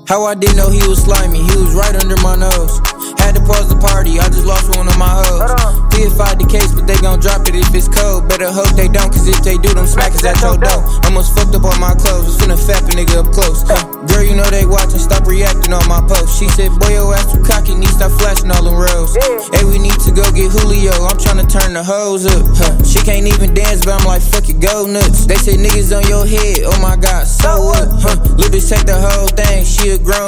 How I didn't know he was slimy, he was right under my nose. Had to pause the party, I just lost one of my hoes. P5 the case, but they gon' drop it if it's cold. Better hope they don't, cause if they do, them smackers at your door. Almost fucked up on my clothes, was finna fap a nigga up close. Girl, you know they watchin', stop reacting on my post. She said, boy, your ass too cocky, need stop flashing all them roads. Hey, we need to go get Julio, I'm tryna turn the hoes up. She can't even dance, but I'm like, fuck it, go nuts. They say niggas on your head, oh my god, so what? Lil' bitch take the whole thing, she a grown